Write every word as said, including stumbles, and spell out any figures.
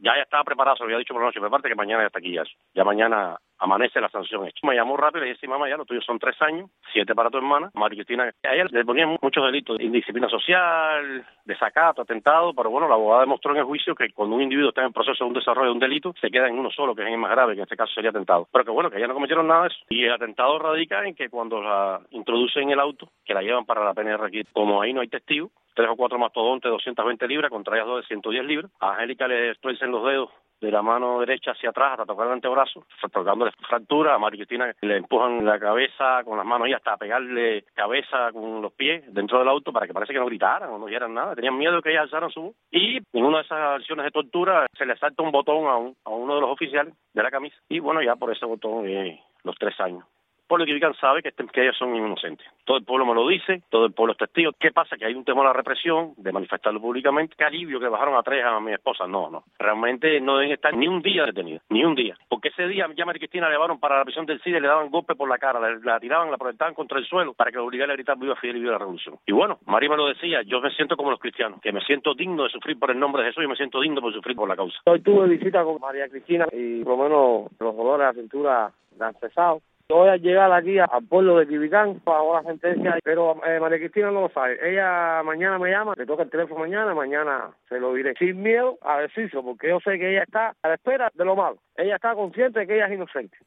Ya ya estaba preparado, se lo había dicho por la noche, prepárate que mañana ya está aquí ya. Ya mañana amanece la sanción hecha. Me llamó rápido y le dije, sí, mamá, ya lo tuyo son tres años, siete para tu hermana. María Cristina, a ella le ponían muchos delitos, indisciplina social, desacato, atentado, pero bueno, la abogada demostró en el juicio que cuando un individuo está en proceso de un desarrollo de un delito, se queda en uno solo, que es el más grave, que en este caso sería atentado. Pero que bueno, que ella no cometieron nada de eso. Y el atentado radica en que cuando la introducen en el auto, que la llevan para la P N R aquí, como ahí no hay testigos, tres o cuatro mastodontes, doscientas veinte libras, contra ellas dos de ciento diez libras. A Angélica le tuercen los dedos de la mano derecha hacia atrás hasta tocar el antebrazo, tocándole fractura. A María Cristina le empujan la cabeza con las manos y hasta pegarle cabeza con los pies dentro del auto para que parece que no gritaran o no oyeran nada. Tenían miedo de que ella alzaran su voz. Y en una de esas acciones de tortura se le salta un botón a, un, a uno de los oficiales de la camisa. Y bueno, ya por ese botón eh, los tres años. El pueblo de sabe que, este, que ellos son inocentes. Todo el pueblo me lo dice, todo el pueblo es testigo. ¿Qué pasa? Que hay un temor a la represión, de manifestarlo públicamente. ¿Qué alivio que bajaron a tres a mi esposa? No, no. Realmente no deben estar ni un día detenidos, ni un día. Porque ese día ya María Cristina la llevaron para la prisión del C I D E, le daban golpes por la cara, la, la tiraban, la proyectaban contra el suelo para que la obligara a gritar viva Fidel y viva la revolución. Y bueno, María me lo decía, yo me siento como los cristianos, que me siento digno de sufrir por el nombre de Jesús y me siento digno por sufrir por la causa. Hoy tuve visita con María Cristina y por lo menos los dolores a la cintura la han cesado. Voy a llegar aquí al pueblo de Quibicán bajo la sentencia, pero eh, María Cristina no lo sabe. Ella mañana me llama, le toca el teléfono mañana, mañana se lo diré. Sin miedo a decirlo, porque yo sé que ella está a la espera de lo malo. Ella está consciente de que ella es inocente.